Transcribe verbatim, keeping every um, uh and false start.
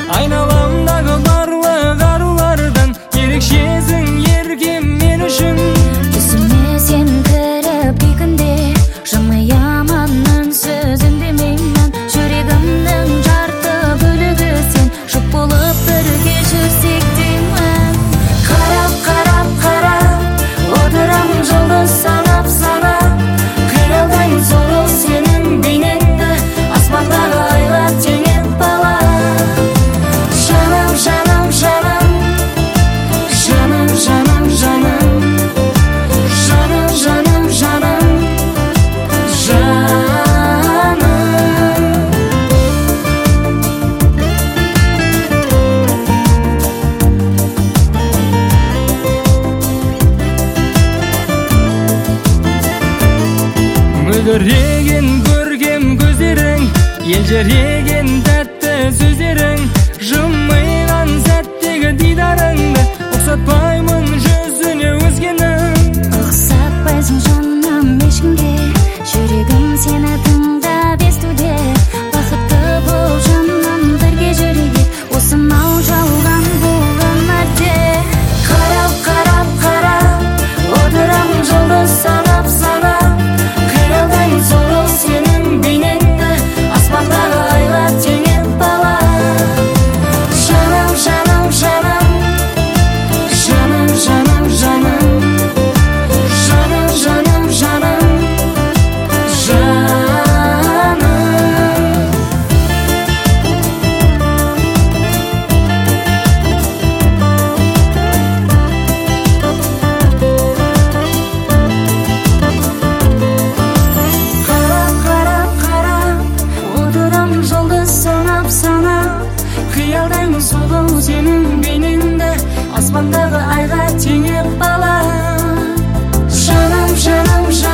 Айналамдағы барлық арулардан ерекшесің еркем мен үшін. Түсіме сен кіріп бекінде жымиямын үнсіз үндемеймін. Жүрегімнің жарты бөлігі сен, жұп болып бірге жүрсек деймін. Қарап қарап қарап отырамын жұлдыз санап санап, қиялдаймын сұлу сенің бейнеңді, аспандағы айға теңеп балап. Жаным жаным жаным, жаным жаным жаным, жаным жаным жаным, жаным. Мөлдіреген көркем көздерің, елжіреген тәтті сөздерің, жымиған сәттегі дидарыңды ұқсатпаймын жүзіне өзгенің. Ұқсатпайсың жаным ешкімге, жүрегім сені тыңдап естуде. Бақытты бол жаным, бірге жүрейік осынау жалған бұл өмірде. Қарап қарап қарап отырамын жұлдыз санап санап, қиялдаймын сұлу сенің бейнеңді, аспандағы айға теңеп балап. Жаным жаным жаным, жаным жаным жаным, жаным жаным жаным, жаным. Қарап қарап қарап отырамын жұлдыз санап санап, қиялдаймын сұлу сенің бейнеңді, аспандағы айға теңеп балап. Жаным жаным жаным.